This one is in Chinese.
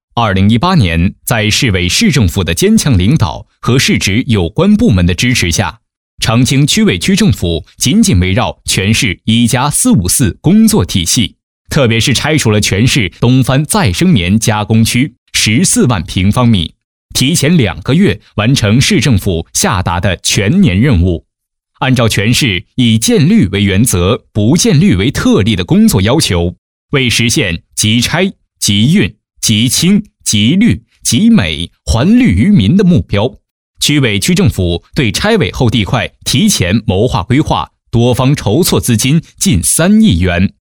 2018年，在市委市政府的坚强领导和市直有关部门的支持下，长清区委区政府紧紧围绕全市1+454工作体系，特别是拆除了全市东番再生棉加工区14万平方米，提前2个月完成市政府下达的全年任务。按照全市以建绿为原则、不建绿为特例的工作要求，为实现即拆、即运、即清、即绿、即美、还绿于民的目标，区委区政府对拆违后地块提前谋划规划，多方筹措资金近3亿元。